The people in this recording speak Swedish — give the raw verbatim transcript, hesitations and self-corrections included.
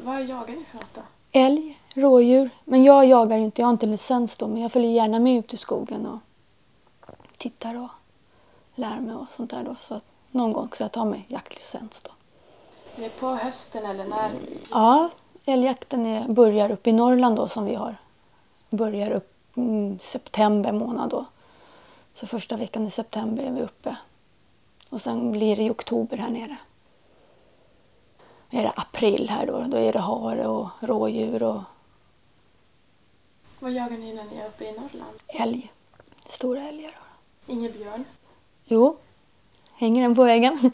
Vad jagar ni för något då? Älg, rådjur. Men jag jagar inte, jag har inte licens då. Men jag följer gärna med ut i skogen och tittar och lär mig och sånt där då. Så att någon gång ska jag ta mig jaktlicens då. Är det på hösten eller när? Ja, älgjakten är, börjar upp i Norrland då som vi har. Börjar upp mm, september månad då. Så första veckan i september är vi uppe. Och sen blir det i oktober här nere. Är det april här då, då är det hare och rådjur och Vad jagar ni när ni är uppe i Norrland? älg. Stora älgar. Ingen björn? Jo, hänger den på vägen.